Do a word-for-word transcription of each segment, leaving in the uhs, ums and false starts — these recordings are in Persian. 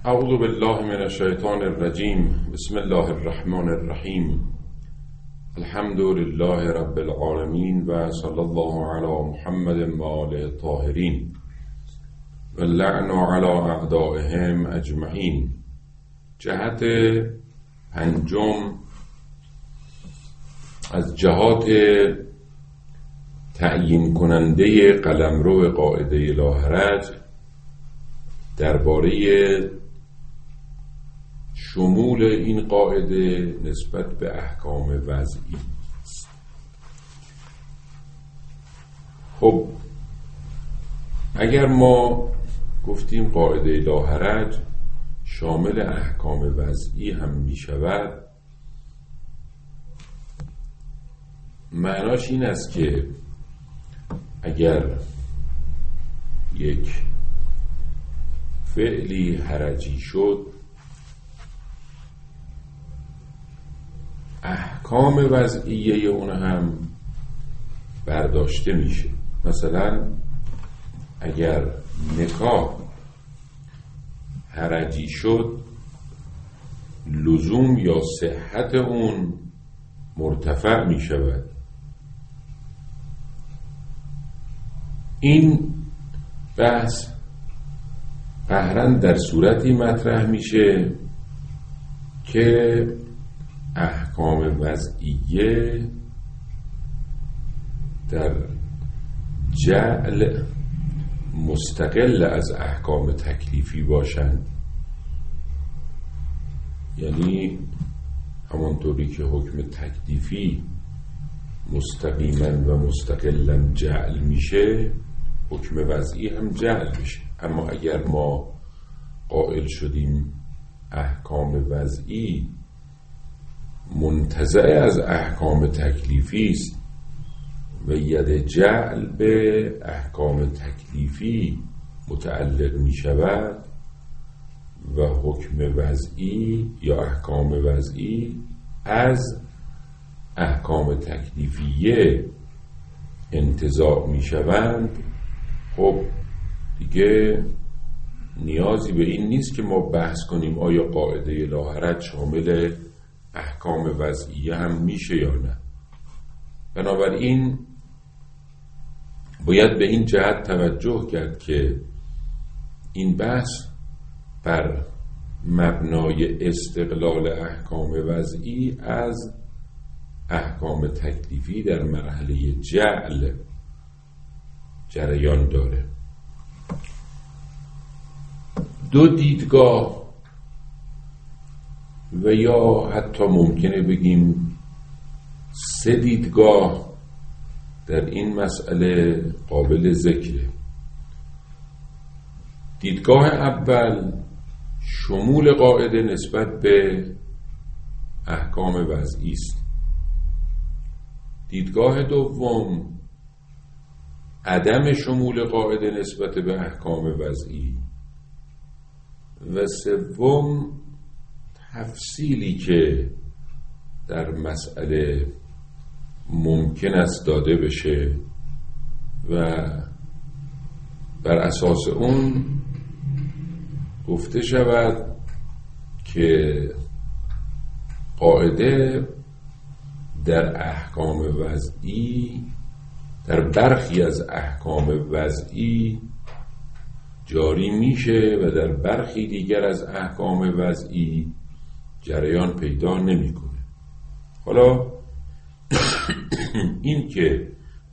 اعوذ بالله من الشیطان الرجیم. بسم الله الرحمن الرحیم. الحمد لله رب العالمین و صلی الله علی محمد و آله الطاهرین و لعن علی اعدائهم اجمعین. جهت پنجم از جهات تعیین کننده قلمرو قاعده لا حرج درباره شمول این قاعده نسبت به احکام وضعی است. خب اگر ما گفتیم قاعده لا حرج شامل احکام وضعی هم می شود، معناش این است که اگر یک فعلی حرجی شد، احکام وضعیه اون هم برداشته میشه. مثلا اگر نکاح حرجی شد، لزوم یا صحت اون مرتفع می شود. این بحث قهرن در صورتی مطرح میشه که احکام وضعیه در جعل مستقل از احکام تکلیفی باشند. یعنی همانطوری که حکم تکلیفی مستقیما و مستقلا جعل میشه، حکم وضعی هم جعل میشه. اما اگر ما قائل شدیم احکام وضعی منتزع از احکام تکلیفی است و ید جعل به احکام تکلیفی متعلق می شود و حکم وضعی یا احکام وضعی از احکام تکلیفیه انتزاع می شوند، خب دیگه نیازی به این نیست که ما بحث کنیم آیا قاعده لا حرج شامل احکام وضعیه هم میشه یا نه. بنابراین باید به این جهت توجه کرد که این بحث بر مبنای استقلال احکام وضعی از احکام تکلیفی در مرحله جعل جریان داره. دو دیدگاه و یا حتی ممکنه بگیم سه دیدگاه در این مسئله قابل ذکره. دیدگاه اول شمول قاعده نسبت به احکام وضعی است. دیدگاه دوم عدم شمول قاعده نسبت به احکام وضعی. و سوم تفصیلی که در مسئله ممکن است داده بشه و بر اساس اون گفته شود که قاعده در احکام وضعی، در برخی از احکام وضعی جاری میشه و در برخی دیگر از احکام وضعی جریان پیدا نمیکنه. حالا این که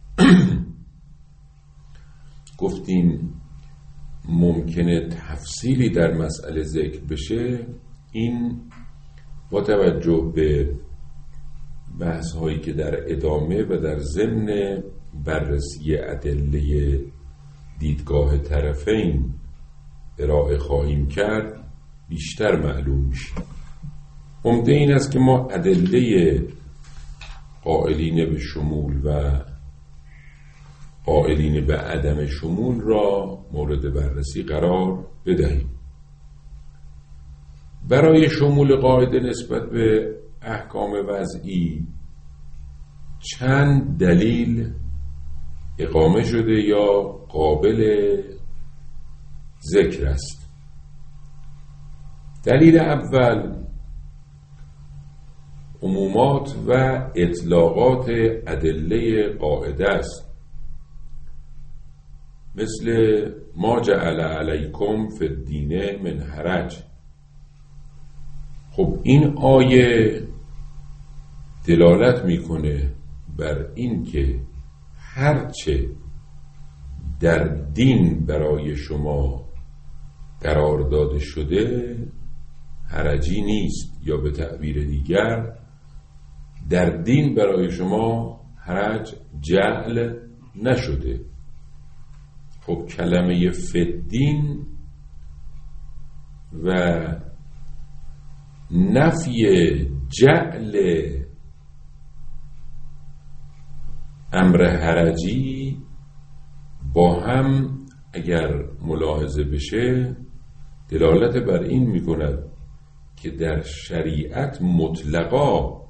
گفتیم ممکنه تفصیلی در مسئله ذکر بشه، این با توجه به بحث هایی که در ادامه و در ضمن بررسی ادله دیدگاه طرفین ارائه خواهیم کرد بیشتر معلوم میشه. عمده این است که ما ادله قائلین به شمول و قائلین به عدم شمول را مورد بررسی قرار بدهیم. برای شمول قاعده نسبت به احکام وضعی چند دلیل اقامه شده یا قابل ذکر است. دلیل اول عمومات و اطلاقات ادله قاعده است، مثل ما جعل علیکم فی الدین من حرج. خب این آیه دلالت میکنه بر این که هرچه در دین برای شما قرار داده شده حرجی نیست، یا به تعبیر دیگر در دین برای شما حرج جعل نشده. خب کلمه فدین و نفی جعل امر حرجی با هم اگر ملاحظه بشه دلالت بر این میکند که در شریعت مطلقا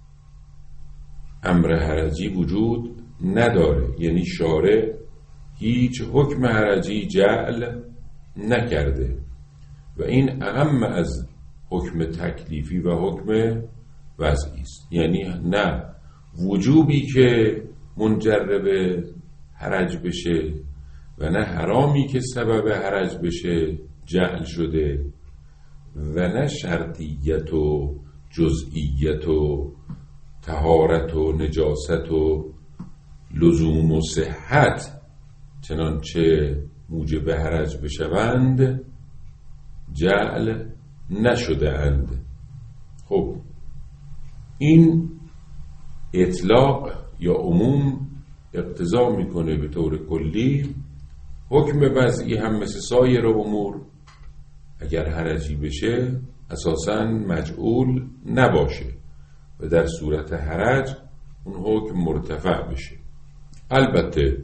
امر حرجی وجود نداره، یعنی شارع هیچ حکم حرجی جعل نکرده و این اهم از حکم تکلیفی و حکم وضعی است. یعنی نه وجوبی که منجر به حرج بشه و نه حرامی که سبب حرج بشه جعل شده و نه شرطیت و جزئیت و طهارت و نجاست و لزوم و صحت چنانچه موجب حرج بشوند جعل نشده اند. خب این اطلاق یا عموم اقتضا میکنه به طور کلی حکم وضعی هم مثل سایر امور اگر حرجی بشه اساساً مجعول نباشه و در صورت حرج اون حکم مرتفع بشه. البته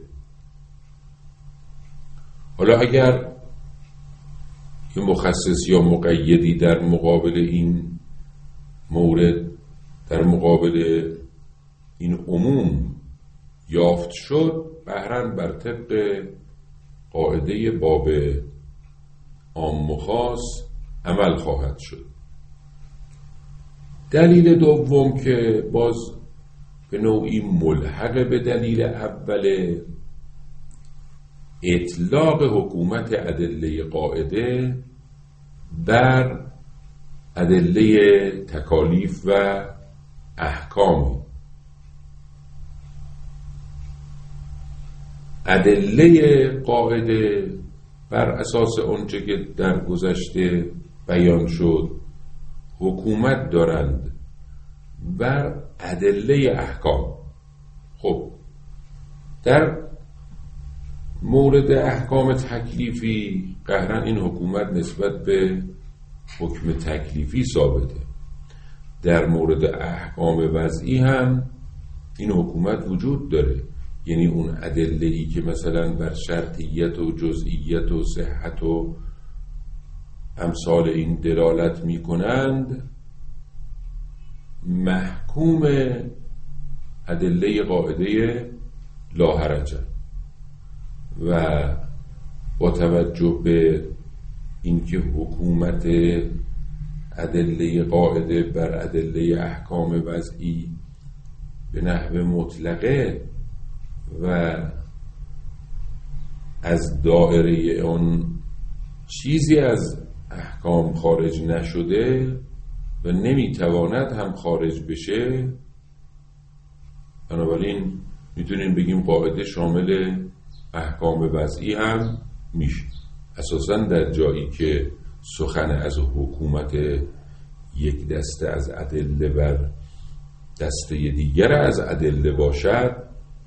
حالا اگر یه مخصص یا مقیدی در مقابل این مورد، در مقابل این عموم یافت شد، بهرن بر طبق قاعده باب عام و خاص عمل خواهد شد. دلیل دوم که باز به نوعی ملحق به دلیل اول، اطلاق حکومت ادله قاعده بر ادله تکالیف و احکام. ادله قاعده بر اساس آنچه که در گذشته بیان شد حکومت دارند بر ادله احکام. خب در مورد احکام تکلیفی قهرن این حکومت نسبت به حکم تکلیفی ثابته، در مورد احکام وضعی هم این حکومت وجود داره، یعنی اون ادله‌ای که مثلا بر شرطیت و جزئیت و صحت و امثال این دلالت می کنند محکوم ادله قاعده لا حرج و با توجه به اینکه حکومت ادله قاعده بر ادله احکام وضعی به نحو مطلقه و از دائره اون چیزی از احکام خارج نشده و نمیتواند هم خارج بشه، بنابراین میتونیم بگیم قاعده شامل احکام وضعی هم میشه. اساساً در جایی که سخن از حکومت یک دسته از ادله بر دسته دیگر از ادله باشد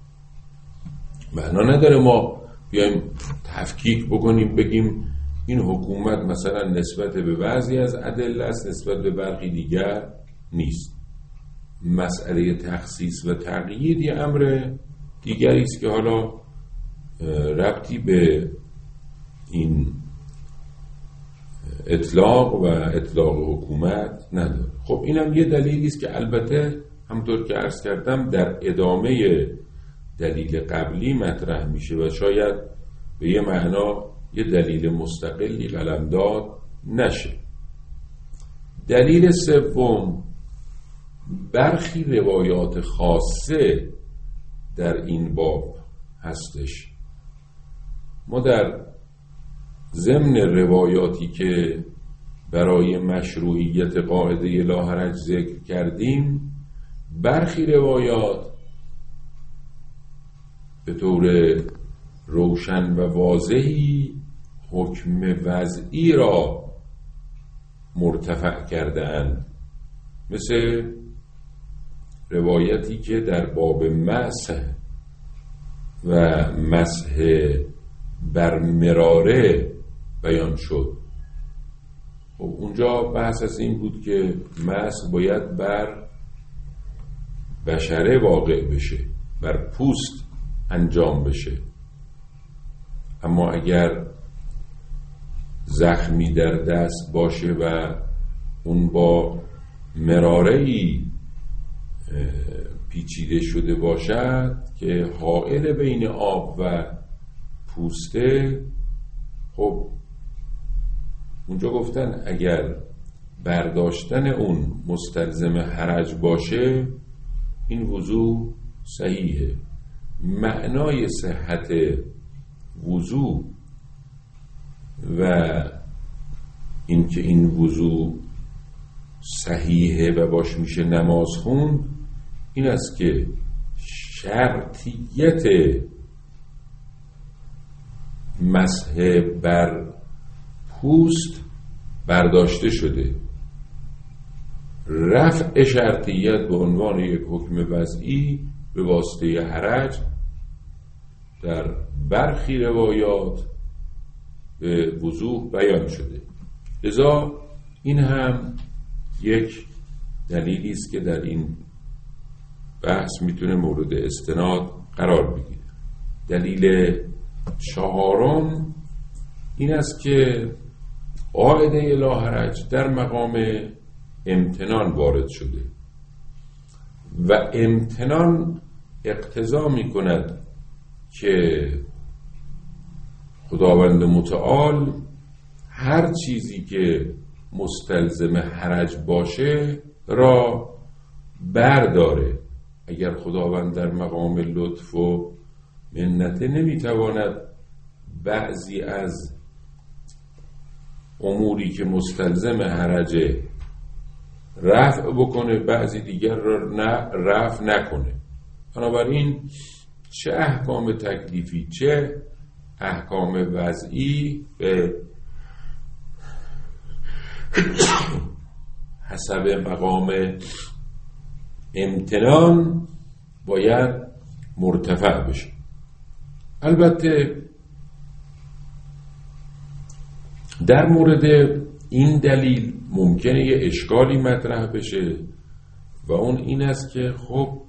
معنا نداره ما بیایم تفکیک بکنیم بگیم این حکومت مثلا نسبت به بعضی از ادله است نسبت به برخی دیگر نیست. مسئله تخصیص و تقیید یه امر دیگری است که حالا ربطی به این اطلاق و اطلاق حکومت نداره. خب اینم یه دلیلی است که البته همونطور که عرض کردم در ادامه دلیل قبلی مطرح میشه و شاید به یه معنا یه دلیل مستقلی قلمداد نشه. دلیل سوم، برخی روایات خاصه در این باب هستش. ما در ضمن روایاتی که برای مشروعیت قاعده لا حرج ذکر کردیم، برخی روایات به طور روشن و واضحی حکم وضعی را مرتفع کرده‌اند، مثل روایتی که در باب مسح و مسح بر مراره بیان شد. خب اونجا بحث از این بود که مسح باید بر بشره واقع بشه، بر پوست انجام بشه. اما اگر زخمی در دست باشه و اون با مراره‌ای پیچیده شده باشد که حائل بین آب و پوسته، خب اونجا گفتن اگر برداشتن اون مستلزم حرج باشه، این وضو صحیحه. معنای صحت وضو و اینکه این وضو صحیحه و باش میشه نماز خوند، این است که شرطیت مسح بر پوست برداشته شده. رفع شرطیت به عنوان یک حکم وضعی به واسطه حرج در برخی روایات به وضوح بیان شده. لذا این هم یک دلیلی است که در این بحث میتونه مورد استناد قرار بگیره. دلیل چهارم این است که قاعده لا حرج در مقام امتنان وارد شده و امتنان اقتضا می کند که خداوند متعال هر چیزی که مستلزم حرج باشه را برداره. اگر خداوند در مقام لطف و منت نمیتواند بعضی از اموری که مستلزم حرجه رفع بکنه، بعضی دیگر را نه رفع نکنه. بنابراین چه احکام تکلیفی چه احکام وضعی به حسب مقام امتنان باید مرتفع بشه. البته در مورد این دلیل ممکنه یه اشکالی مطرح بشه و اون این است که خب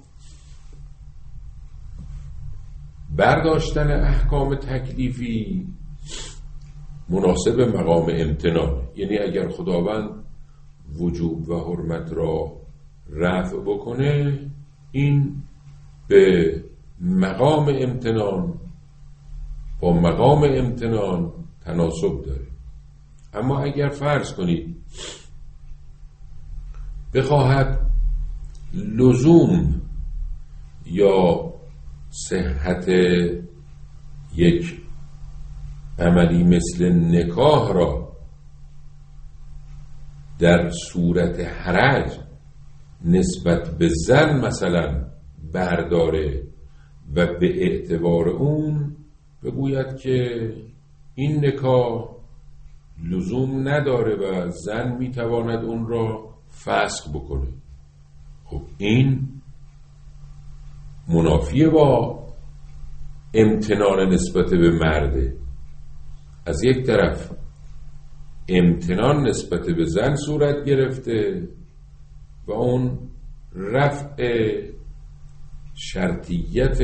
برداشتن احکام تکلیفی مناسب مقام امتنان، یعنی اگر خداوند وجوب و حرمت را رفع بکنه، این به مقام امتنان با مقام امتنان تناسب داره. اما اگر فرض کنید بخواهد لزوم یا صحت یک عملی مثل نکاح را در صورت حرج نسبت به زن مثلا برداره و به اعتبار اون بگوید که این نکاح لزوم نداره و زن میتواند اون را فسخ بکنه، خب این منافیه با امتنان نسبت به مرده. از یک طرف امتنان نسبت به زن صورت گرفته و اون رفع شرطیت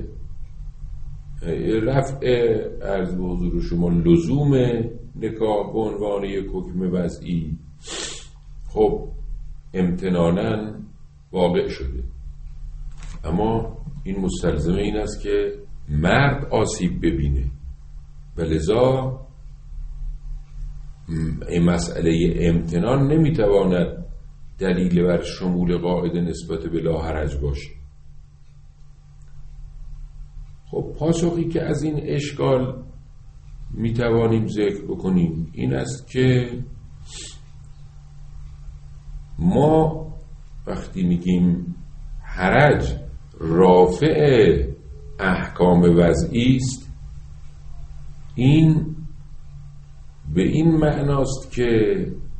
رفع عرض به حضور شما لزوم نکاح به عنوان یک حکم وضعی خب امتناناً واقع شده. اما این مستلزم این است که مرد آسیب ببینه و لذا این مسئله امتنان نمیتواند دلیل بر شمول قاعده نسبت به لاحرج باشه. خب پاسخی که از این اشکال میتوانیم ذکر بکنیم این است که ما وقتی میگیم حرج رافع احکام وضعی است، این به این معناست که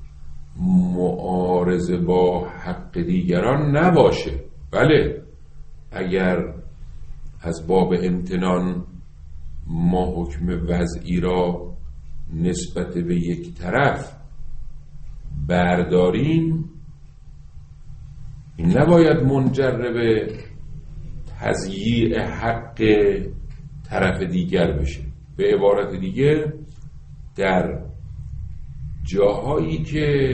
معارضه با حق دیگران نباشه. بله، اگر از باب امتنان ما حکم وضعی را نسبت به یک طرف برداریم، این نباید منجر به تضییع حق طرف دیگر بشه. به عبارت دیگه در جاهایی که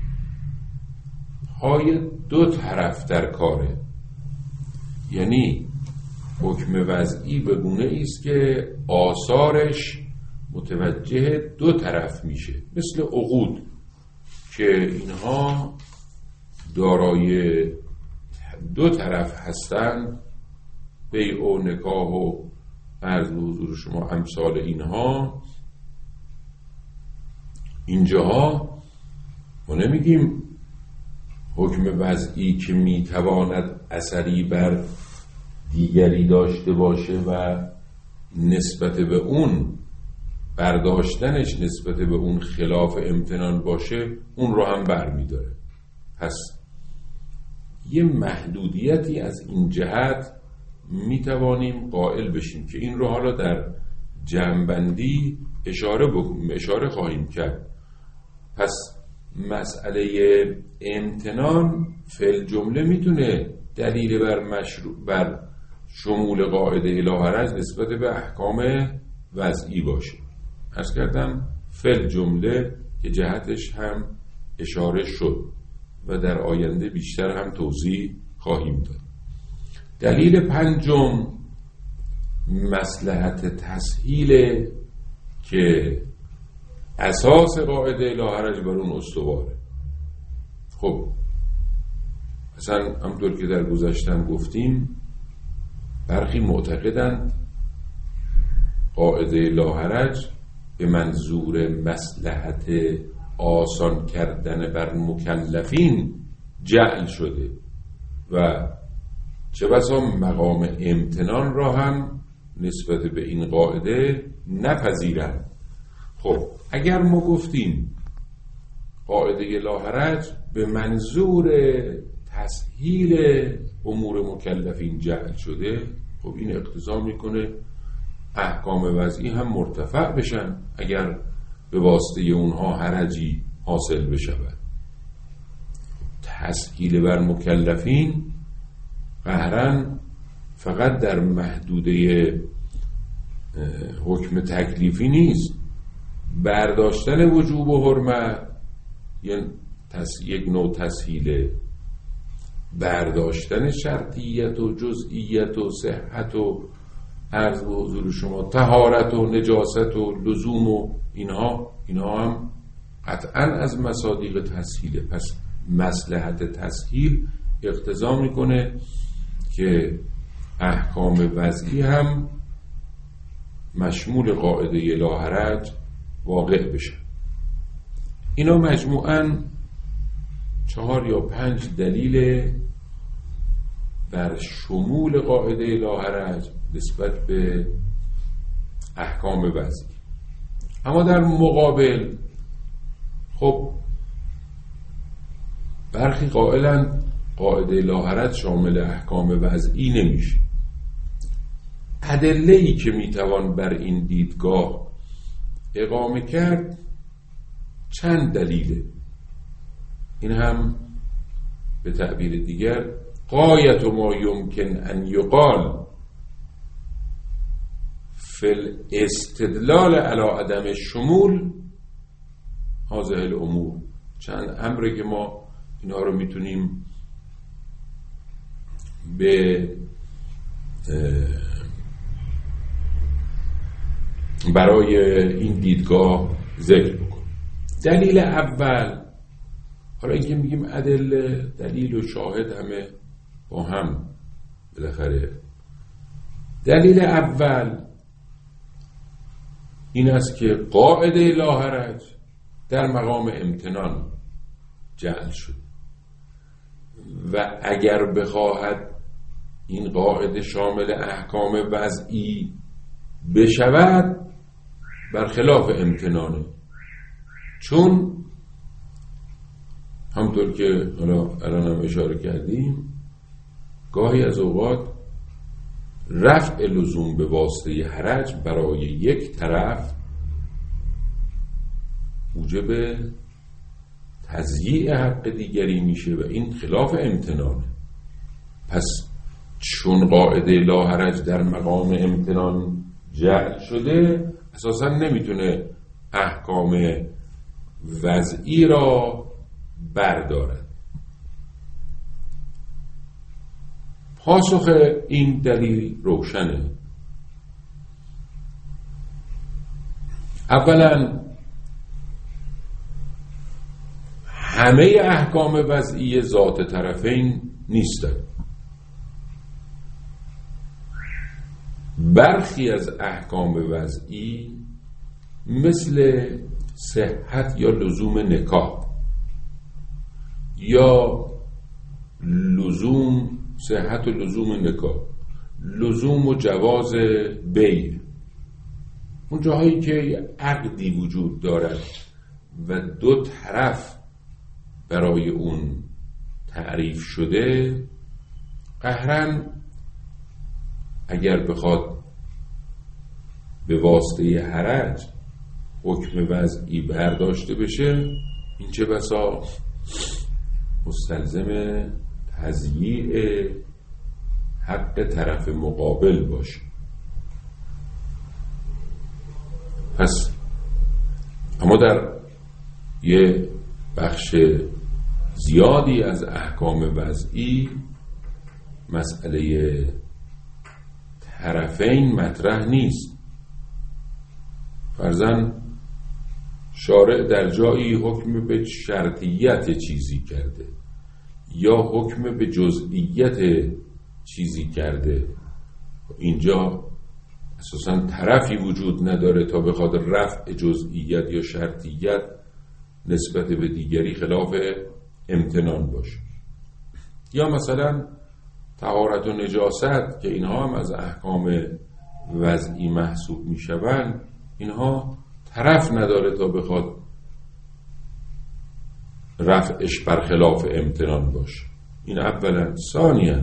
های دو طرف در کاره، یعنی حکم وضعی به گونه است که آثارش متوجه دو طرف میشه، مثل عقود که اینها دارای دو طرف هستند، بیع و نکاح و عرض به حضور شما امثال اینها. اینجاها ما نمیگیم حکم وضعی که میتواند اثری بر دیگری داشته باشه و نسبت به اون برداشتنش نسبت به اون خلاف امتنان باشه، اون رو هم برمیداره. پس یه محدودیتی از این جهت میتوانیم قائل بشیم که این رو حالا در جمع‌بندی اشاره بکنیم، اشاره خواهیم کرد. پس مسئله امتنان فعل جمله میتونه دلیل بر مشروع بر شمول قاعده لا حرج نسبت به احکام وضعی باشه. عرض کردم فعل جمله که جهتش هم اشاره شد و در آینده بیشتر هم توضیح خواهیم داد. دلیل پنجم مصلحت تسهیل که اساس قاعده لا حرج بر اون استواره. خب مثلا همونطور که در گذشتم گفتیم، برخی معتقدند قاعده لا حرج به منظور مصلحت آسان کردن بر مکلفین جعل شده و چه بسا مقام امتنان را هم نسبت به این قاعده نپذیرند. خب اگر ما گفتیم قاعده لا حرج به منظور تسهیل امور مکلفین جعل شده، خب این اقتضا میکنه احکام وضعی هم مرتفع بشن اگر به واسطه اونها حرجی حاصل بشود. تسهیل بر مکلفین قهرن فقط در محدوده حکم تکلیفی نیست، برداشتن وجوب و حرمت یعنی یک نوع تسهیله، برداشتن شرطیت و جزئیت و صحت و عرض به حضور شما طهارت و نجاست و لزوم و اینها اینها هم قطعا از مصادیق تسهیله. پس مصلحت تسهیل اقتضا میکنه که احکام وضعی هم مشمول قاعده لا حرج واقع بشه. اینا مجموعاً چهار یا پنج دلیل بر شمول قاعده لا حرج نسبت به احکام وضعی. اما در مقابل خب برخی قائلند قاعده لا حرج شامل احکام وضعی نمیشه. ادله‌ای که میتوان بر این دیدگاه اقامه کرد چند دلیله. این هم به تعبیر دیگر غایت ما یمکن ان یقال فی الاستدلال علی عدم شمول هذه الامور. چند امره که ما اینا رو میتونیم به برای این دیدگاه ذکر بکنیم. دلیل اول، حالا اینکه میگیم ادله، دلیل و شاهد همه با هم بالاخره. دلیل اول این است که قاعده لا حرج در مقام امتنان جعل شد و اگر بخواهد این قاعده شامل احکام وضعی بشود برخلاف امتنانه، چون همطور که حالا الان هم اشاره کردیم گاهی از اوقات رفع لزوم به واسطه حرج برای یک طرف موجب تضییع حق دیگری میشه و این خلاف امتنانه. پس چون قاعده لا حرج در مقام امتنان جعل شده اساسا نمیتونه احکام وضعی را بردارد. پاسخ این دلیل روشنه. اولا همه احکام وضعی ذات طرفین نیستند. برخی از احکام وضعی مثل صحت یا لزوم نکاح یا لزوم صحت و لزوم نکاح، لزوم و جواز بیع، اون جاهایی که عقدی وجود دارد و دو طرف برای اون تعریف شده، قهرن اگر بخواد به واسطه حرج حکم وضعی برداشته بشه، این چه بسا مستلزم تضییع حق طرف مقابل باشه. پس اما در یه بخش زیادی از احکام وضعی مسئله طرفین مطرح نیست. فرضاً شارع در جایی حکم به شرطیت چیزی کرده یا حکم به جزئیت چیزی کرده، اینجا اساساً طرفی وجود نداره تا بخواد رفع جزئیت یا شرطیت نسبت به دیگری خلاف امتنان باشه. یا مثلا طهارت و نجاست که اینها هم از احکام وضعی محسوب می شوند، اینها طرف نداره تا بخواد رفعش برخلاف امتنان باشه. این اولا. ثانیا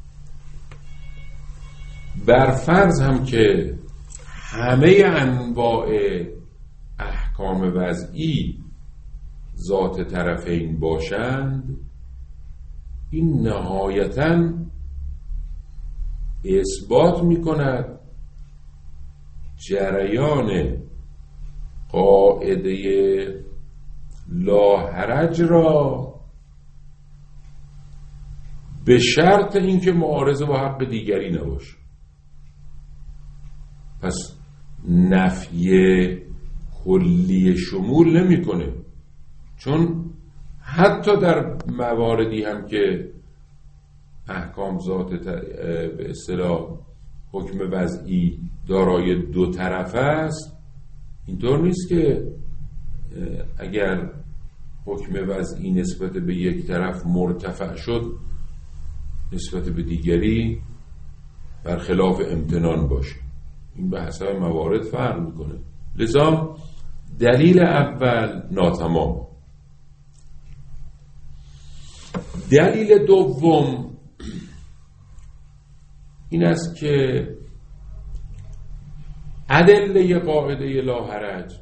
بر فرض هم که همه انواع احکام وضعی ذات طرفین باشند، این نهایتاً اثبات می کند جریان قاعده لا حرج را به شرط اینکه معارضه با حق دیگری نباشه. پس نفی کلی شمول نمی کنه، چون حتی در مواردی هم که احکام ذات به اصطلاح حکم وضعی دارای دو طرف است، اینطور نیست که اگر حکم وضعی نسبت به یک طرف مرتفع شد نسبت به دیگری برخلاف امتنان باشه. این به حسب موارد فرق میکنه. لذا دلیل اول ناتمام. دلیل دوم این است که ادله قاعده لا حرج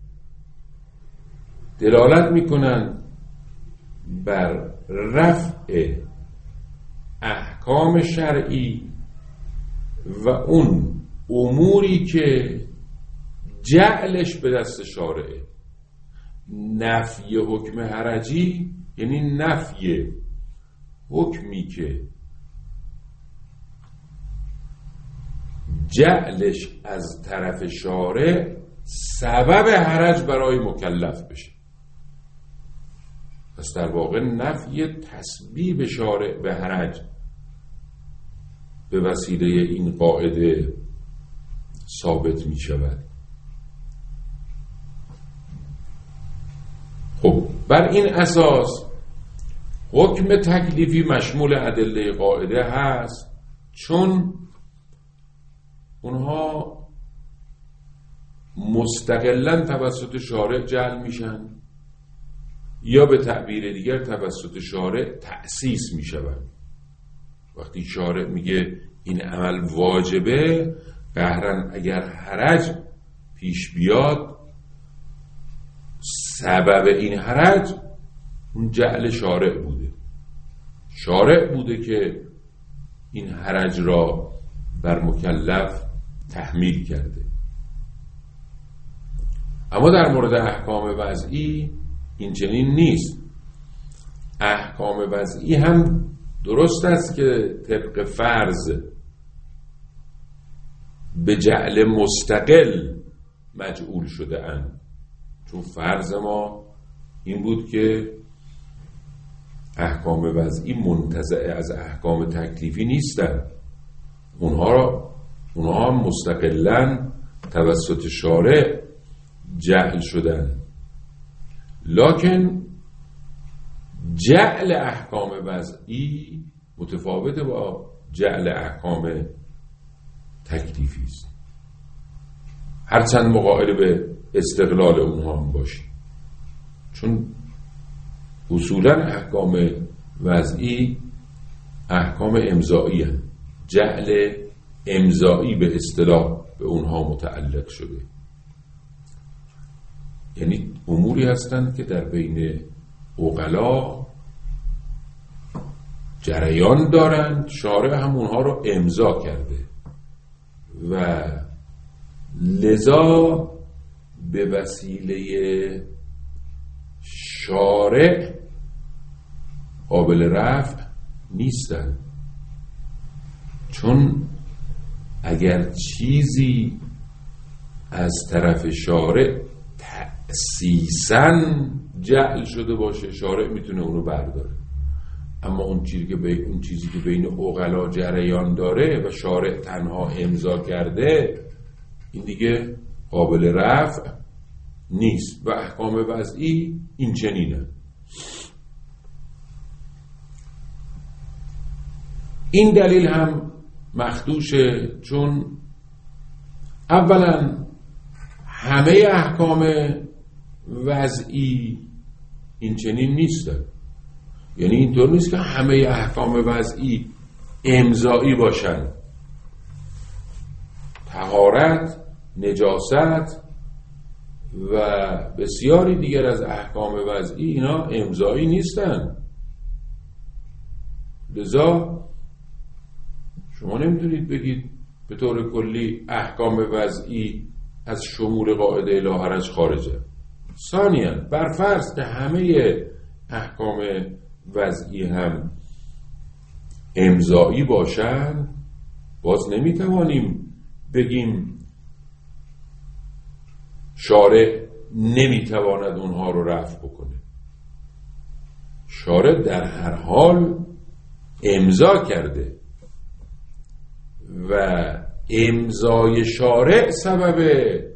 دلالت میکنند بر رفع احکام شرعی و اون اموری که جعلش به دست شارعه. نفی حکم حرجی یعنی نفی حکمی که جعلش از طرف شارع سبب حرج برای مکلف بشه. پس در واقع نفی تسبیب شارع به حرج به وسیله این قاعده ثابت می شود. خب بر این اساس حکم تکلیفی مشمول ادله قاعده هست، چون اونها مستقلاً توسط شارع جعل میشن یا به تعبیر دیگر توسط شارع تأسیس میشون. وقتی شارع میگه این عمل واجبه، قهرن اگر حرج پیش بیاد، سبب این حرج اون جعل شارع بوده. شارع بوده که این حرج را بر مکلف تحمیل کرده. اما در مورد احکام وضعی این چنین نیست. احکام وضعی هم درست است که طبق فرض به جعل مستقل مجعول شده اند، چون فرض ما این بود که احکام وضعی منتزع از احکام تکلیفی نیستند. اونها را اونها هم مستقلاً توسط شارع جعل شدن، لکن جعل احکام وضعی متفاوت با جعل احکام تکلیفی است، هرچند مقابل به استقلال اونها هم باشی، چون اصولا احکام وضعی احکام امضایی هست. جعل امضایی به اصطلاح به اونها متعلق شده، یعنی اموری هستند که در بین عقلا جریان دارند، شارع هم اونها رو امضا کرده و لذا به وسیله شارع قابل رفع نیستند. چون اگر چیزی از طرف شارع تأسیساً جعل شده باشه، شارع میتونه اونو برداره. اما اون چیزی که بین اون چیزی که بین عقلا جریان داره و شارع تنها امضا کرده، این دیگه قابل رفع نیست و احکام وضعی این چنینه. این دلیل هم مخدوشه، چون اولا همه احکام وضعی این چنین نیستن. یعنی اینطور نیست که همه احکام وضعی امضایی باشن. طهارت، نجاست و بسیاری دیگر از احکام وضعی اینا امضایی نیستن. لذا شما نمیتونید بگید به طور کلی احکام وضعی از شمول قاعده لا حرج خارجه. ثانیاً برفرض که همه احکام وضعی هم امضایی باشن، باز نمیتوانیم بگیم شارع نمیتواند اونها رو رفع بکنه. شارع در هر حال امضا کرده و امضای شارع سبب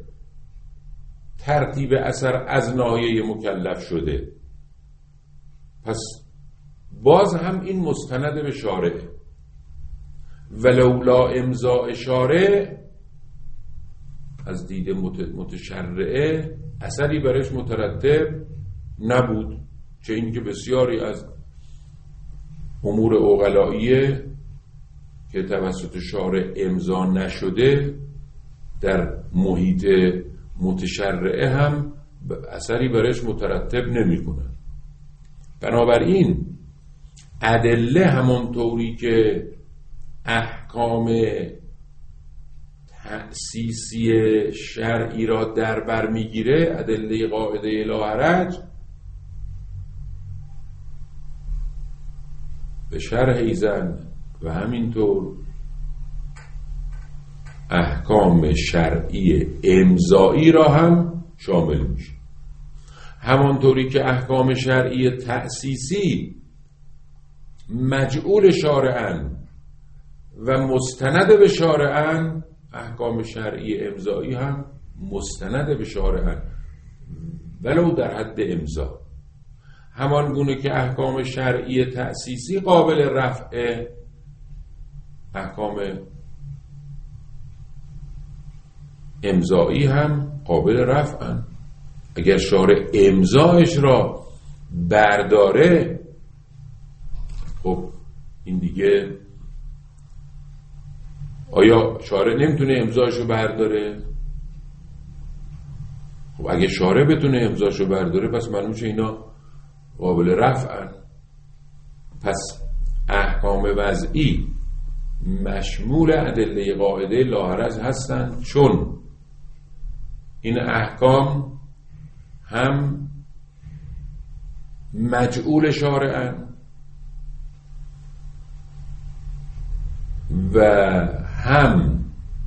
ترتیب اثر از ناحیه مکلف شده. پس باز هم این مستند به شارع، ولولا امضای شارع از دید متشرعه اثری برش مترتب نبود، چه اینکه بسیاری از امور عقلائیه که توسط شارع امضا نشده در محیط متشرعه هم اثری برش مترتب نمی کنن. بنابراین ادله همونطوری که احکام تأسیسی شرعی را در بر میگیره، ادله قاعده لا حرج به شرح ایزن و همینطور احکام شرعی امضایی را هم شامل میشه. همانطوری که احکام شرعی تأسیسی مجعول شارعاً و مستند به شارعاً، احکام شرعی امضایی هم مستند به شارعاً ولو در حد امضا. همان گونه که احکام شرعی تأسیسی قابل رفع، احکام امضایی هم قابل رفعن. اگر شارع امضایش را برداره، خب این دیگه آیا شارع نمیتونه امضایش رو برداره؟ خب اگه شارع بتونه امضایش رو برداره، پس معلوم میشه اینا قابل رفعن. پس احکام وضعی مشمول ادله قاعده لاحرج هستند، چون این احکام هم مجعول شارعن و هم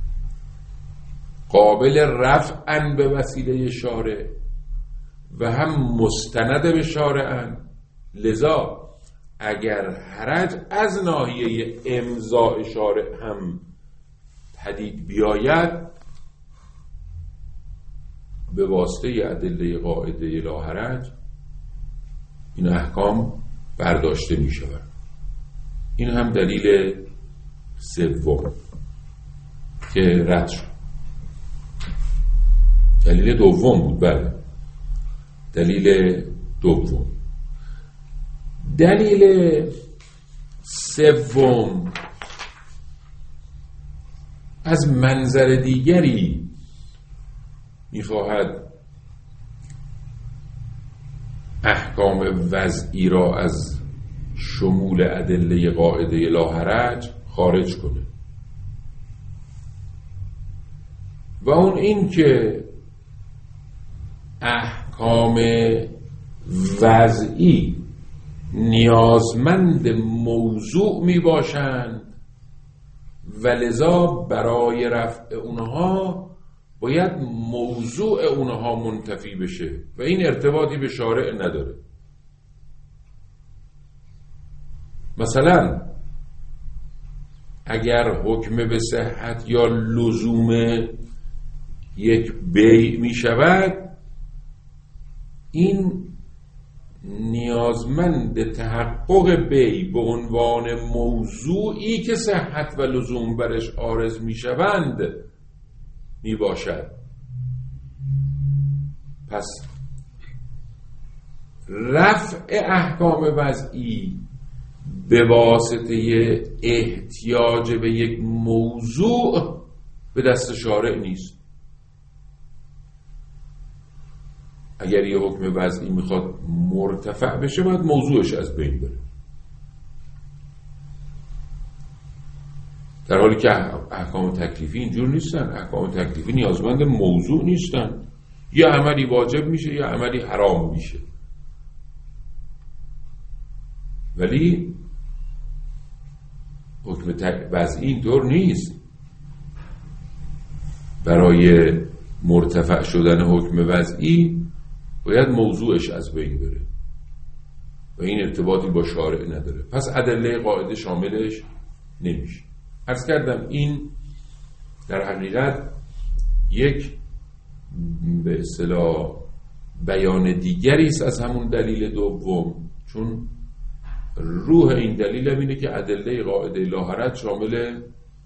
قابل رفعن به وسیله شارع و هم مستند به شارعن. لذا اگر حرج از ناحیه امضاء شارع هم پدید بیاید، به واسطه ادله قاعده لا حرج این احکام برداشته می شود. این هم دلیل سوم که رد شد. دلیل دوم بود. بله، دلیل دوم. دلیل سوم از منظر دیگری می‌خواهد احکام وضعی را از شمول ادله قاعده لا حرج خارج کنه، و اون این که احکام وضعی نیازمند موضوع می باشند و لذا برای رفع اونها باید موضوع اونها منتفی بشه و این ارتباطی به شارع نداره. مثلا اگر حکم به صحت یا لزوم یک بیع می شود، این نیازمند تحقق بیع به عنوان موضوعی که صحت و لزوم برش عارض می شوند می باشد. پس رفع احکام وضعی به واسطه احتیاج به یک موضوع به دست شارع نیست. اگر یه حکم وضعی میخواد مرتفع بشه، باید موضوعش از بین بره، در حالی که احکام تکلیفی اینجور نیستن. احکام تکلیفی نیازمند موضوع نیستن. یه عملی واجب میشه، یه عملی حرام میشه. ولی حکم وضعی اینطور نیست. برای مرتفع شدن حکم وضعی باید موضوعش از بین بره و این ارتباطی با شارع نداره. پس ادله قاعده شاملش نمیشه. عرض کردم این در حقیقت یک به اصطلاح بیان دیگری است از همون دلیل دوم، چون روح این دلیل هم اینه که ادله قاعده لا حرج شامل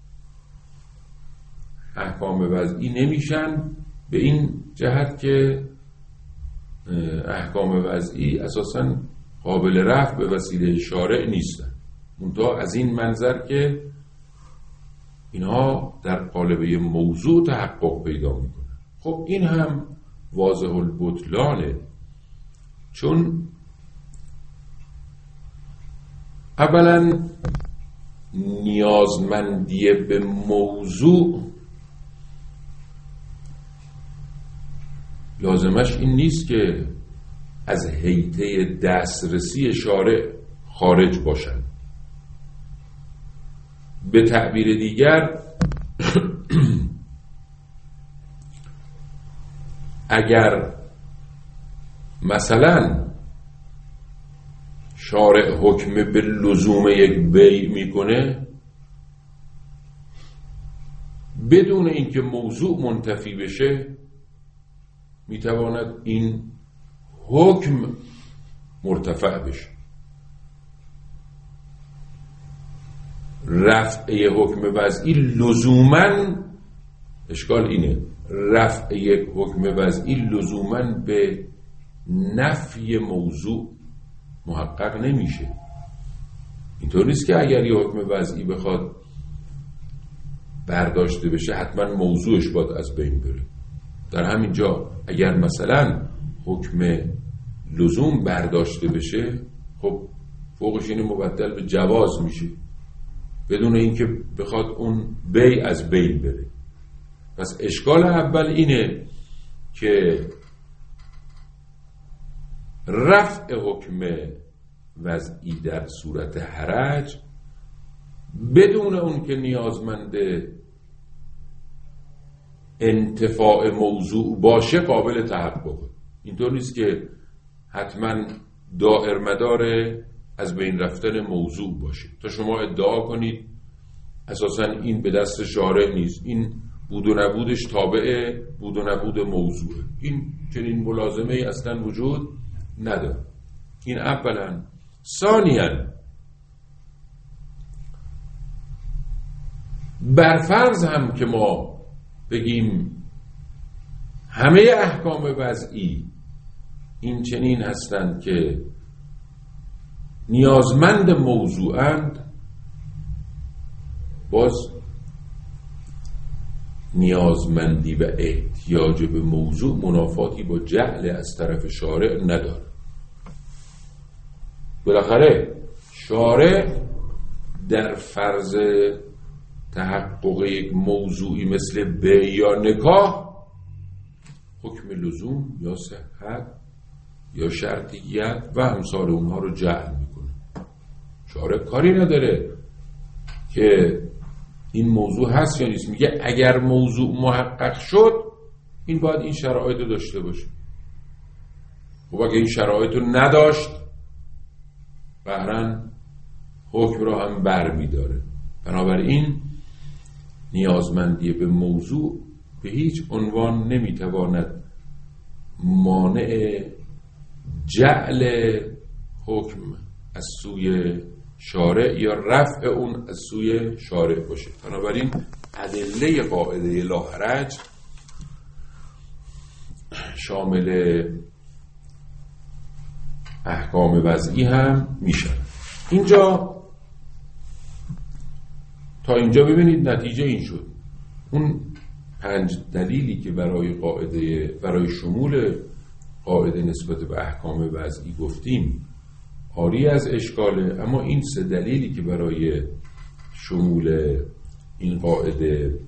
احکام وضعی نمیشن، به این جهت که احکام وضعی اساساً قابل رفع به وسیله شارع نیستن، منتها از این منظر که اینها در قالب موضوع تحقق پیدا میکنن. خب این هم واضح البطلانه، چون اولا نیازمندی به موضوع لازمش این نیست که از حیطه دسترسی شارع خارج باشند. به تعبیر دیگر اگر مثلا شارع حکم به لزوم یک بیع میکنه بدون اینکه موضوع منتفی بشه، میتواند این حکم مرتفع بشه. رفع حکم وضعی لزوماً، اشکال اینه، رفع یک حکم وضعی لزوماً به نفی موضوع محقق نمیشه. اینطور نیست که اگر یه حکم وضعی بخواد برداشته بشه حتما موضوعش باید از بین بره. در همین جا اگر مثلا حکم لزوم برداشته بشه، خب فوقش اینه مبدل به جواز میشه بدون اینکه بخواد اون بی از بین بره. پس اشکال اول اینه که رفع حکم وضعی در صورت حرج بدون اون که نیازمند انتفاع موضوع باشه قابل تحقق. اینطور نیست که حتما دائر مدار از بین رفتن موضوع باشه تا شما ادعا کنید اساسا این به دست شارع نیست، این بود و نبودش تابع بود و نبود موضوعه. این چنین ملازمه ای اصلا وجود نداره. این اولا. ثانیاً برفرض هم که ما بگیم همه احکام وضعی این چنین هستند که نیازمند موضوعند، باز نیازمندی و احتیاج به موضوع منافاتی با جعل از طرف شارع نداره. بالاخره شارع در فرض تحقق یک موضوعی مثل بیع یا نکاح حکم لزوم یا صحت یا شرطیت و امثال اونها رو جعل میکنه. شارع کاری نداره که این موضوع هست یا نیست، میگه اگر موضوع محقق شد این باید این شرایط رو داشته باشه. و اگه این شرایط رو نداشت بهرن حکم رو هم بر میداره. بنابراین نیازمندی به موضوع به هیچ عنوان نمیتواند مانع جعل حکم از سوی شارع یا رفع اون از سوی شارع باشه. بنابراین ادله قاعده لا حرج شامل احکام وضعی هم میشه. اینجا تا اینجا ببینید نتیجه این شد. اون پنج دلیلی که برای قاعده برای شمول قاعده نسبت به احکام وضعی گفتیم عاری از اشکاله، اما این سه دلیلی که برای شمول این قاعده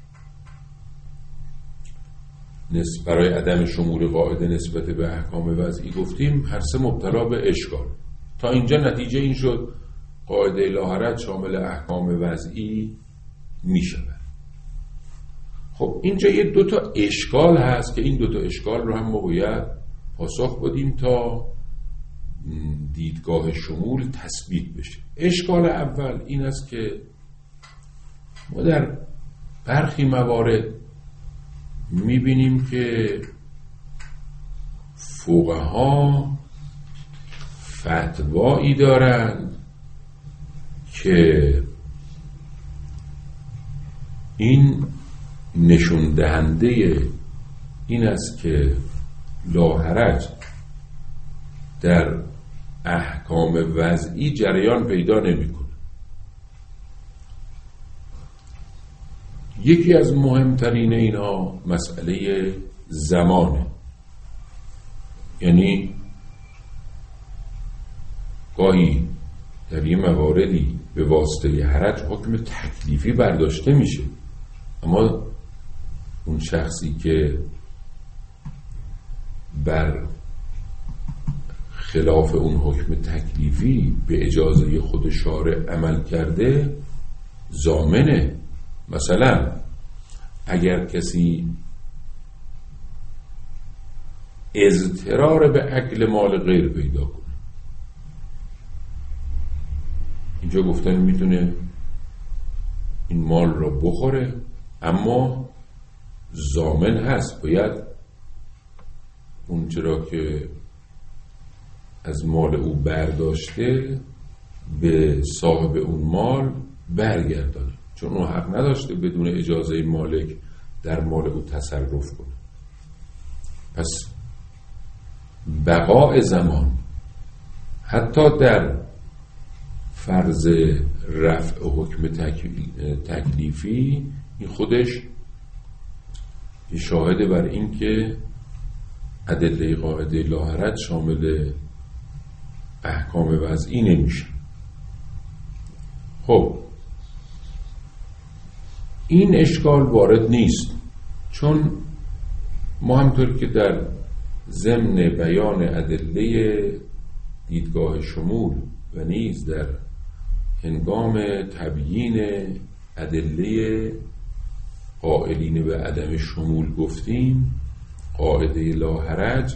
نسبت برای عدم شمول قاعده نسبت به احکام وضعی گفتیم هر سه مبتلا به اشکال. تا اینجا نتیجه این شد قاعده لا حرج شامل احکام وضعی می شود. خب اینجا یه دو تا اشکال هست که این دو تا اشکال رو هم ما باید پاسخ بدیم تا دیدگاه شمول تثبیت بشه. اشکال اول این است که ما در برخی موارد میبینیم که فقها فتوایی دارند که این نشون دهنده این است که لا حرج در احکام وضعی جریان پیدا نمی‌کنه. یکی از مهمترین اینها مسئله زمانه. یعنی گاهی در یه مواردی به واسطه حرج حکم تکلیفی برداشته میشه، اما اون شخصی که بر خلاف اون حکم تکلیفی به اجازه خود شارع عمل کرده ضامنه. مثلا اگر کسی اضطرار به اکل مال غیر پیدا کنه. اینجا گفتن میتونه این مال را بخوره، اما ضامن هست، باید اون چرا که از مال او برداشته به صاحب اون مال برگردانه، چون اون حق نداشته بدون اجازه مالک در مال او تصرف کنه. پس بقاء زمان حتی در فرض رفع حکم تکلیفی این خودش شاهده بر این که ادله قاعده لا حرج شامل احکام وضعی نمیشه. خب این اشکال وارد نیست، چون ما همطور که در ضمن بیان ادله دیدگاه شمول و نیز در هنگام تبیین ادله قائلین به عدم شمول گفتیم، قاعده لا حرج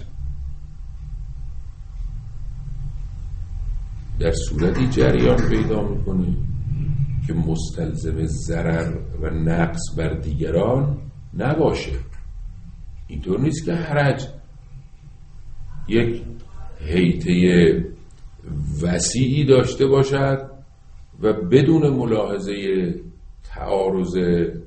در صورتی جریان پیدا میکنه که مستلزم ضرر و نقص بر دیگران نباشه. اینطور نیست که حرج یک حیطه وسیعی داشته باشد و بدون ملاحظه تعارض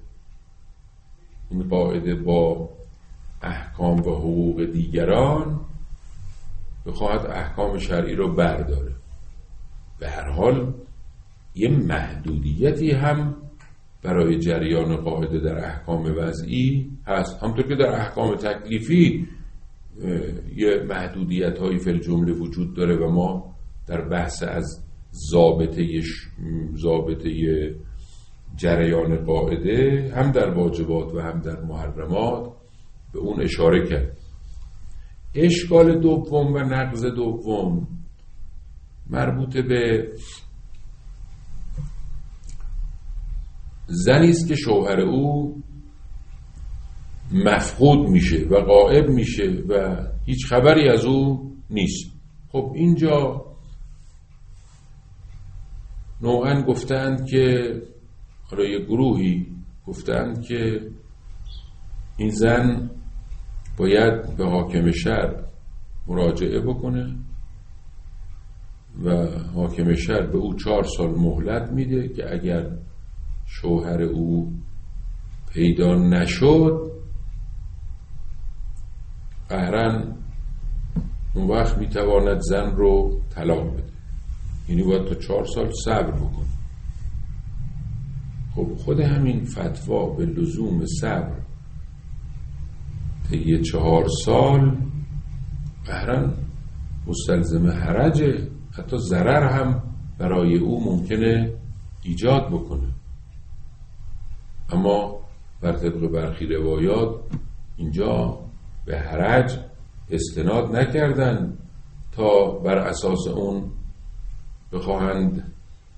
این قاعده با احکام و حقوق دیگران بخواهد احکام شرعی رو برداره. به هر حال یه محدودیتی هم برای جریان قاعده در احکام وضعی هست، همطور که در احکام تکلیفی یه محدودیت هایی فی الجمله وجود داره و ما در بحث از ضابطه ضابطه جریان قاعده هم در واجبات و هم در محرمات به اون اشاره کرد. اشکال دوم و نقض دوم مربوط به زنی است که شوهر او مفقود میشه و غائب میشه و هیچ خبری از او نیست. خب اینجا نوعاً گفتند که حالا یه گروهی گفتند که این زن باید به حاکم شهر مراجعه بکنه و حاکم شهر به او چهار سال مهلت میده که اگر شوهر او پیدا نشد قهرن اون وقت میتواند زن رو طلاق بده، یعنی باید تا چهار سال صبر بکنه. خب خود همین فتوا به لزوم صبر طی چهار سال قهرن مستلزم حرجه، حتی ضرر هم برای او ممکنه ایجاد بکنه. اما بر طبق برخی روایات اینجا به حرج استناد نکردن تا بر اساس اون بخواهند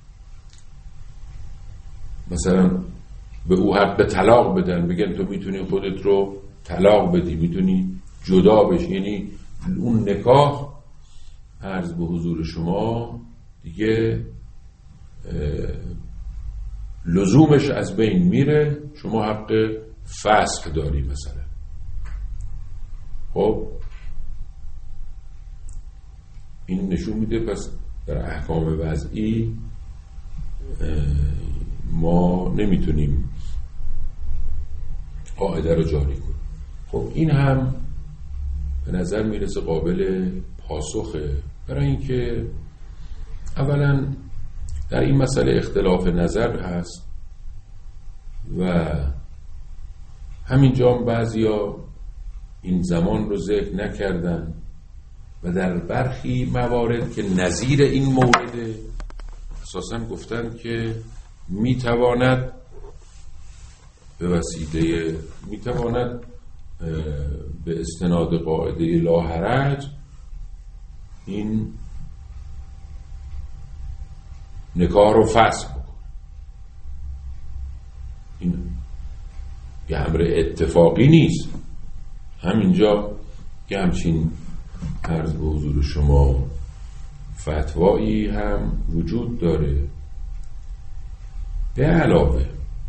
مثلا به او حق طلاق بدن، بگن تو میتونی خودت رو طلاق بدی، میتونی جدا بشی، یعنی اون نکاح عرض به حضور شما دیگه لزومش از بین میره، شما حق فسخ داری مثلا. خب این نشون میده پس در احکام وضعی ما نمیتونیم قاعده رو جاری کنیم. خب این هم به نظر میرسه قابل پاسخه، برای اینکه اولا در این مسئله اختلاف نظر هست و همینجا بعضیا این زمان رو ذکر نکردن و در برخی موارد که نظیر این مورد اساساً گفتن که میتواند به وسیله میتواند به استناد قاعده لا حرج این نکاح رو فسخ بکنه. این یه امر اتفاقی نیست، همینجا که همچین عرض به حضور شما فتوایی هم وجود داره. به علاوه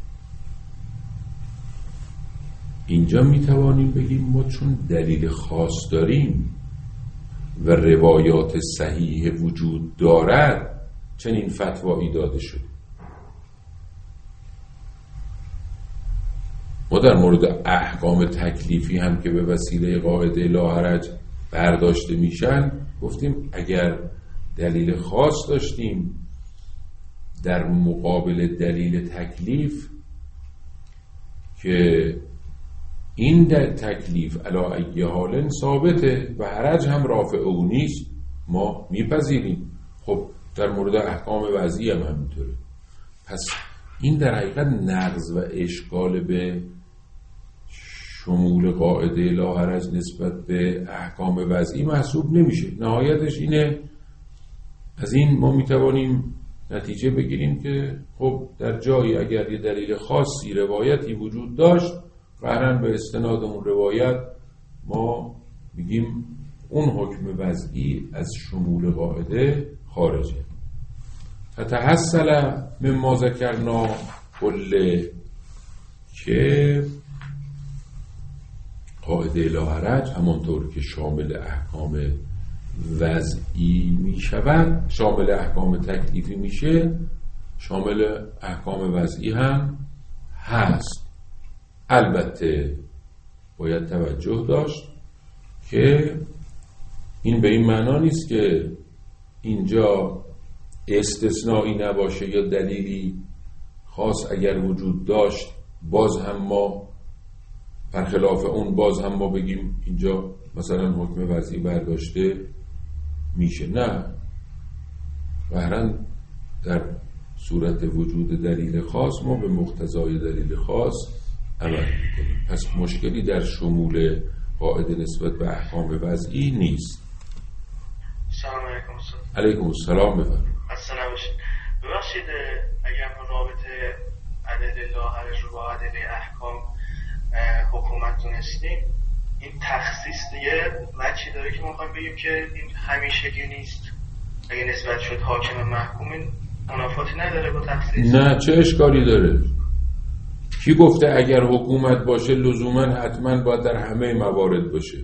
اینجا میتوانیم بگیم ما چون دلیل خاص داریم و روایات صحیح وجود دارد چنین فتوایی داده شده. ما در مورد احکام تکلیفی هم که به وسیله قاعده لا حرج برداشته میشن گفتیم اگر دلیل خاص داشتیم در مقابل دلیل تکلیف که این در تکلیف علی ای حال ثابته و حرج هم رافع او نیست، ما میپذیریم. خب در مورد احکام وضعی هم همینطوره. پس این در حقیقت نقض و اشکال به شمول قاعده لا حرج نسبت به احکام وضعی محسوب نمیشه. نهایتش اینه، از این ما میتوانیم نتیجه بگیریم که خب در جایی اگر یه دلیل خاصی روایتی وجود داشت قهرن به استناد اون روایت ما میگیم اون حکم وضعی از شمول قاعده خارجه. فتحصل مما ذکرنا کله که قاعده لا حرج همانطور که شامل احکام وضعی می شود شامل احکام تکلیفی میشه، شامل احکام وضعی هم هست. البته باید توجه داشت که این به این معنا نیست که اینجا استثنایی نباشه یا دلیلی خاص اگر وجود داشت باز هم ما برخلاف اون باز هم ما بگیم اینجا مثلا حکم وضعی برداشته میشه. نه، بهرن در صورت وجود دلیل خاص ما به مقتضای دلیل خاص عمل میکنیم. پس مشکلی در شمول قاعده نسبت به احکام وضعی نیست. سلام علیکم. علیکم السلام. بفرمایید. السلام باشید. ببخشید اگر ما رابطه عدد لا حرج رو با عدد احکام حکومت دونستیم، این تخصیص دیگه مچی داره که ما میخوایم بگیم که این همیشگی نیست؟ اگه نسبت شد حاکم محکوم این منافاتی نداره با تخصیص؟ نه، چه اشکالی داره؟ کی گفته اگر حکومت باشه لزوما حتما باید در همه موارد باشه؟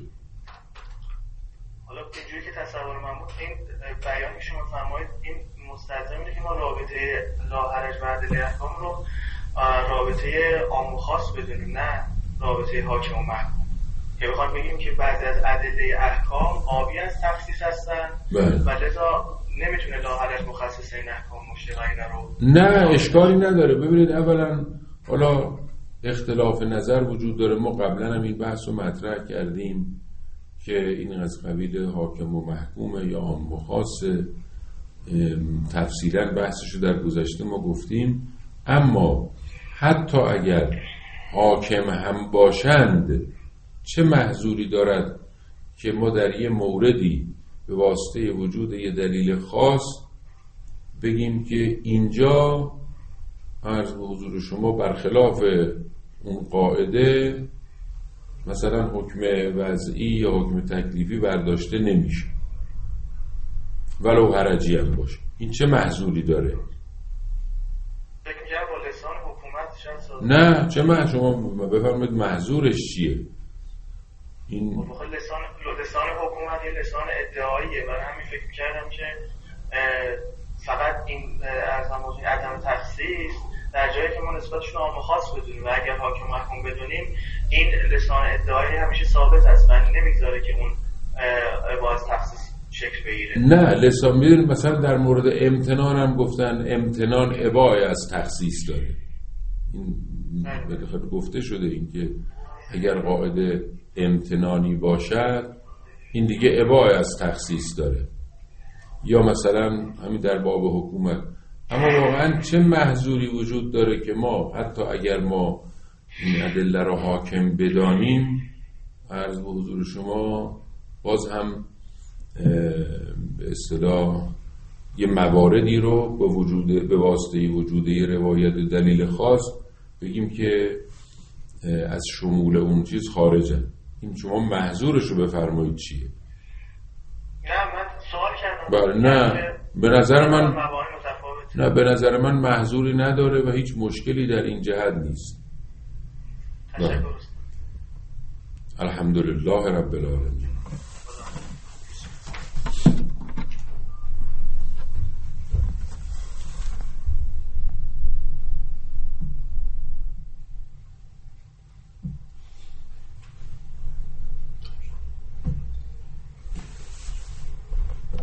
حالا اینجوری که تصور من بود این بیانی شما فرمایید این مستلزم اینه که ما رابطه لا حرج و عدد احکام رو رابطه عام و خاص بدونیم، نه رابطه حاکم و محکوم. که بخوام بگیم که بعضی از ادله احکام آبی از تخصیص هستن و لذا نمیتونه لا حرج مخصص این احکام باشه و اینا رو. نه، اشکالی نداره. ببینید اولا حالا اختلاف نظر وجود داره. ما قبلا هم این بحث رو مطرح کردیم که این از قبیل حاکم و محکومه یا عام و خاصه. تفصیلا بحثش رو در گذشته ما گفتیم. اما حتی اگر حاکم هم باشند چه محذوری دارد که ما در یه موردی به واسطه وجود یه دلیل خاص بگیم که اینجا عرض به حضور شما برخلاف اون قاعده مثلا حکم وضعی یا حکم تکلیفی برداشته نمیشه ولو حرجی هم باشه. این چه محذوری داره؟ نه، چه محذور؟ شما بفرمایید محذورش چیه؟ این لسان لسان حکومت یه لسان ادعاییه. من همین فکر می‌کردم که فقط این از موضوع عدم تخصیص در جایی که ما نسبتشون عام خاص بدونیم و اگر حاکم محکوم بدونیم این لسان ادعایی همیشه ثابت است و نمیگذاره که اون باز تخصیص شکل بگیره. نه، لسان میدونیم مثلا در مورد امتنان هم گفتن امتنان ابای از تخصیص داره. این بالاخره گفته شده این که اگر قاعده امتنانی باشد این دیگه ابای از تخصیص داره. یا مثلا همین در باب حکومت. اما واقعا چه محذوری وجود داره که ما حتی اگر ما این ادله را حاکم بدانیم عرض به حضور شما باز هم به اصطلاح یه مواردی رو به وجود به واسطه وجود یه روایت دلیل خاص بگیم که از شمول اون چیز خارجه. این شما محظورش رو بفرمایید چیه؟ نه من سوال کردم. بله نه به نظر من متفاوت. نه به نظر من محظوری نداره و هیچ مشکلی در این جهت نیست. تشکر. الحمدلله رب العالمین.